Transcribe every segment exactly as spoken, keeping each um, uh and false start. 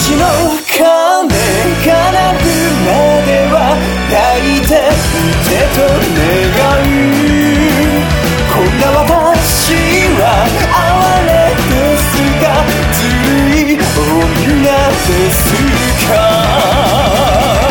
ちの鐘が鳴るまでは抱いていてと願う。こんな私は哀れですがずるい女ですか。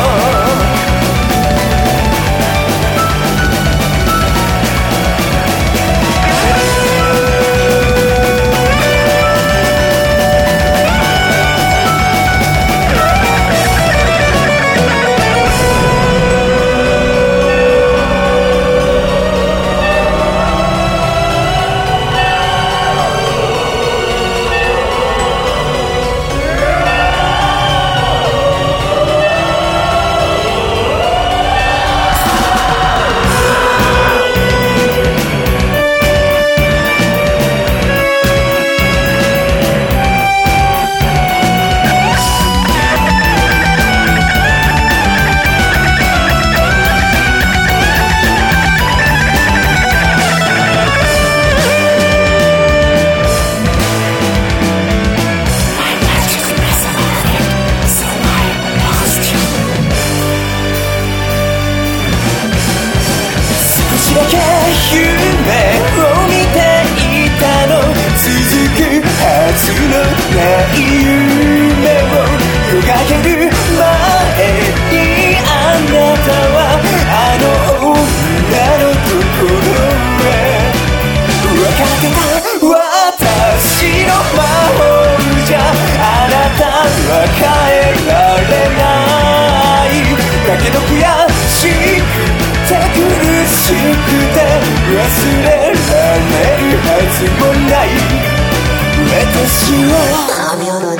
だけ夢を見ていたの、続くはずのない夢を描ける前にあなたはあの女のところへ。分かってた私の魔法じゃあなたは変えられない。だけど悔しく苦しくて忘れられるはずもない。私は